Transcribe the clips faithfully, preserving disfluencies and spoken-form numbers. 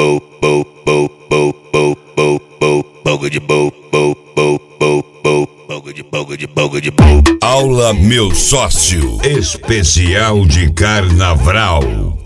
bo, bo, bo, bo, bo, bo, bo, boga de bo, bo, bo, bo, bo, boga de boga de boga de bo. Aula Meu Sócio, especial de carnaval.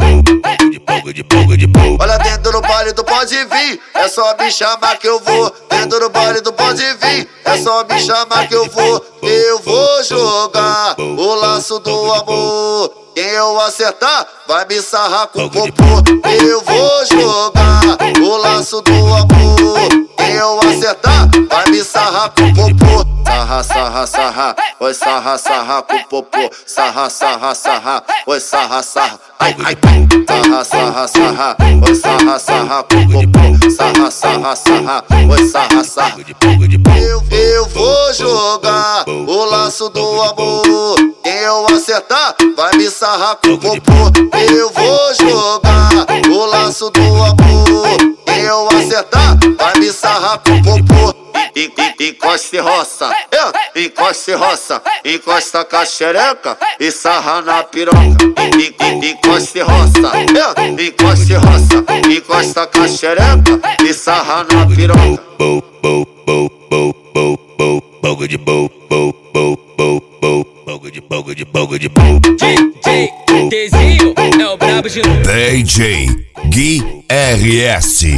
Olha, dentro do baile tu pode vir, é só me chamar que eu vou. Dentro do baile tu pode vir, é só me chamar que eu vou. Eu vou jogar o laço do amor. Quem eu acertar vai me sarrar com o popô. Eu vou jogar o laço do amor. Quem eu acertar vai me sarrar com o popô. Sarra, sarra, sarra, oi sarra, sarra com o popô. Sarra, sarra, sarra, oi sarra, sarra. Ai, ai, sarra, sarra, sarra, oi sarra, sarra com o popô. Sarra, sarra, sarra, oi sarra, sarra. Eu, eu vou jogar o laço do amor. Quem eu acertar vai me sarrar com o popô. Eu vou jogar o laço do amor. Quem eu acertar vai me sarrar com o popô. Encosta e roça, é, encosta e roça, encosta com a xereca e sarra na piroca. Encosta e roça, é, encosta e roça, encosta com a xereca e sarra na piroca. Bo, bo, bo, bo, bo, bo, boga de bo, bo, bo, bo, bo, boga de boga de boga de bo. D J Dezinho é o brabo de novo. D J Gui R S.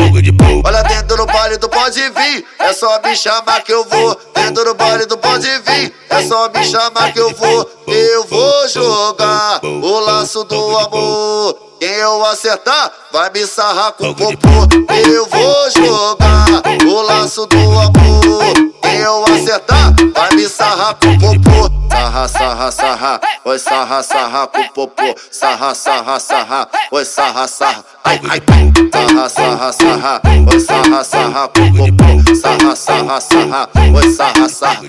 Olha, dentro do baile tu pode vir, é só me chamar que eu vou. Dentro do baile tu pode vir, é só me chamar que eu vou. Eu vou jogar o laço do amor. Quem eu acertar vai me sarrar com o popô. Eu vou jogar o laço do amor. Quem eu acertar vai me sarrar com o popô. Sarra, sarra, sarra, oi sarra, sarra com o popô. Sarra, sarra, sarra, oi sarra, sarra. Ai, ai, sarra, sarra, sarra, oi sarra, sarra com o popô. Sarra, sarra, sarra, oi sarra, sarra.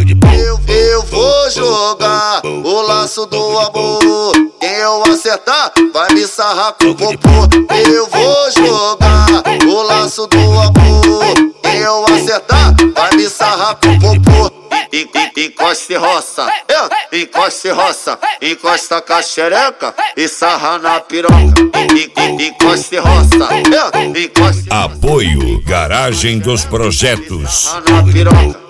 Eu, eu vou jogar o laço do amor. Quem eu acertar vai me sarrar com o popô. Eu vou jogar o laço do amor. Quem eu acertar vai me sarrar com o popô. Encosta e roça, é, encosta e roça, encosta com a xereca e sarra na piroca. Encosta e roça, é, encosta. Apoio Garagem dos Projetos. Sarra na piroca.